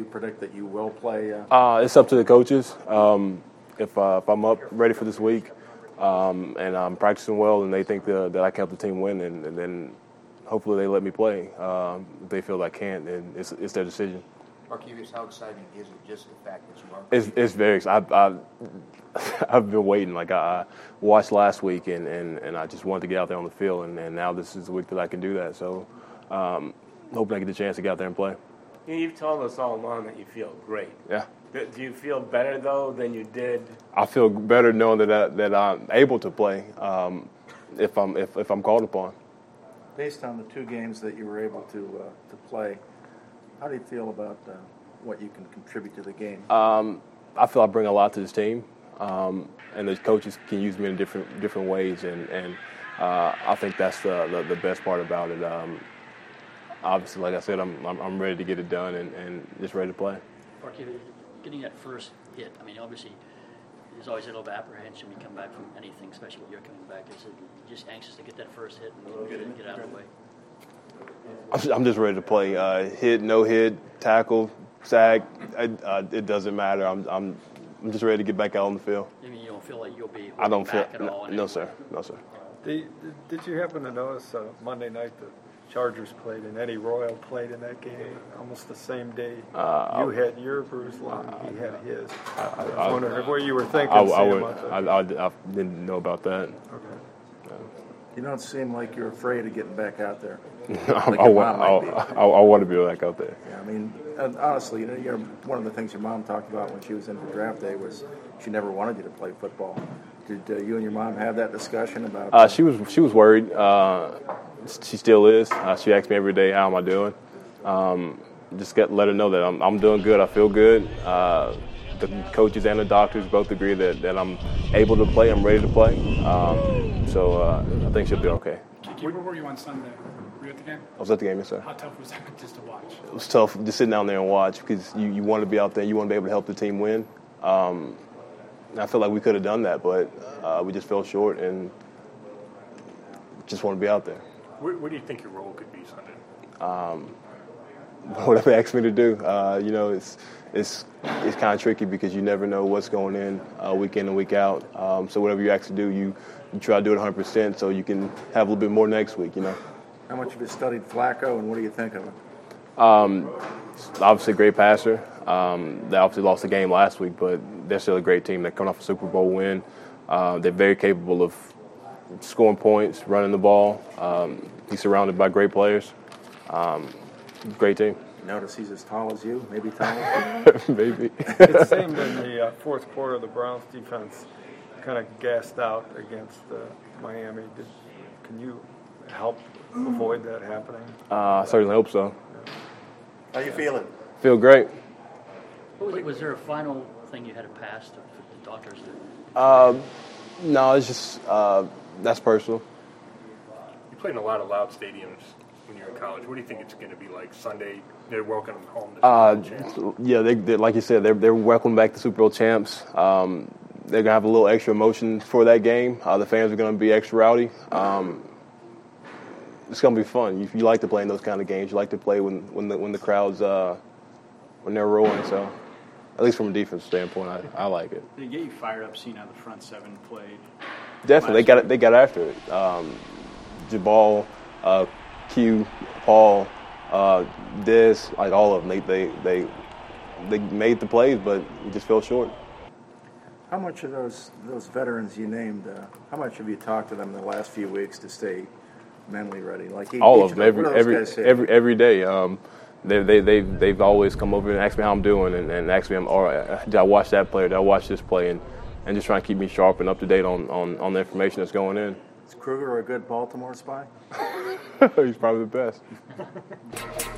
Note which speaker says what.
Speaker 1: predict that you will play?
Speaker 2: It's up to the coaches. If I'm up ready for this week and I'm practicing well and they think that I can help the team win, and then hopefully they let me play. If they feel I can't, then it's their decision.
Speaker 3: Markevius, how exciting is it, just the fact that you are?
Speaker 2: It's very exciting. I've been waiting. Like I watched last week and I just wanted to get out there on the field, and now this is the week that I can do that. So hoping I get the chance to get out there and play.
Speaker 4: You've told us all along that you feel great.
Speaker 2: Yeah.
Speaker 4: Do you feel better, though, than you did?
Speaker 2: I feel better knowing that I'm able to play if I'm called upon.
Speaker 1: Based on the 2 games that you were able to play, how do you feel about what you can contribute to the game?
Speaker 2: I feel I bring a lot to this team, and the coaches can use me in different ways, and I think that's the best part about it. Obviously, like I said, I'm ready to get it done and just ready to play.
Speaker 5: Marky, getting that first hit, I mean, obviously, there's always a little bit of apprehension when you come back from anything, especially when you're coming back. Is it just anxious to get that first hit and get out of the way?
Speaker 2: I'm just ready to play. Hit, no hit, tackle, sack. It doesn't matter. I'm just ready to get back out on the field.
Speaker 5: I mean, you don't feel like you'll be
Speaker 2: I don't feel
Speaker 5: back at all?
Speaker 2: No, sir. No, sir.
Speaker 6: Did you happen to notice Monday night the Chargers played and Eddie Royal played in that game almost the same day? You had your bruised lung, he had his. I was wondering what you were thinking.
Speaker 2: I didn't know about that.
Speaker 6: Okay.
Speaker 1: You don't seem like you're afraid of getting back out there.
Speaker 2: I want to be back out there.
Speaker 1: Yeah, I mean, honestly, one of the things your mom talked about when she was in for draft day was she never wanted you to play football. Did you and your mom have that discussion about? She
Speaker 2: was worried. She still is. She asks me every day, how am I doing? Just let her know that I'm doing good. I feel good. The coaches and the doctors both agree that I'm able to play. I'm ready to play. So I think she'll be okay.
Speaker 7: Where were you on Sunday? Were you at the game?
Speaker 2: I was at the game, yes, sir.
Speaker 7: How tough was that just to watch?
Speaker 2: It was tough just sitting down there and watch because you want to be out there. You want to be able to help the team win. I feel like we could have done that, but we just fell short and just want to be out there.
Speaker 7: Where do you think your role could be Sunday?
Speaker 2: Whatever they ask me to do. It's kind of tricky because you never know what's going in week in and week out. So whatever you ask to do, you try to do it 100% so you can have a little bit more next week,
Speaker 1: How much have you studied Flacco, and what do you think of him?
Speaker 2: Obviously a great passer. They obviously lost the game last week, but they're still a great team. They're coming off a Super Bowl win. They're very capable of scoring points, running the ball. He's surrounded by great players. Great team.
Speaker 1: Notice he's as tall as you, maybe taller.
Speaker 2: Maybe.
Speaker 6: It seemed in the fourth quarter the Browns defense kind of gassed out against Miami. Can you help avoid that happening?
Speaker 2: I certainly hope so.
Speaker 1: How you feeling?
Speaker 2: Feel great.
Speaker 5: Was there a final thing you had to pass to the doctors?
Speaker 2: No, it's just that's personal.
Speaker 7: You played in a lot of loud stadiums when you're in college. What do you think it's going to be like Sunday? They're welcoming home the Super Bowl champs.
Speaker 2: Yeah, they like you said, they're welcoming back the Super Bowl champs. They're gonna have a little extra emotion for that game. The fans are gonna be extra rowdy. It's gonna be fun. You like to play in those kind of games. You like to play when the crowds when they're rolling. So, at least from a defense standpoint, I like it.
Speaker 8: Did it get you fired up seeing how the front seven played?
Speaker 2: Definitely, they got after it. Jabal, Q, Paul, Dez, like all of them, they made the plays, but we just fell short.
Speaker 1: How much of those veterans you named? How much have you talked to them in the last few weeks to stay mentally ready? Like
Speaker 2: all of them, every day. They've always come over and asked me how I'm doing, and asked me, did I watch that player? Did I watch this play? And just trying to keep me sharp and up to date on the information that's going in.
Speaker 1: Is Kruger a good Baltimore spy?
Speaker 2: He's probably the best.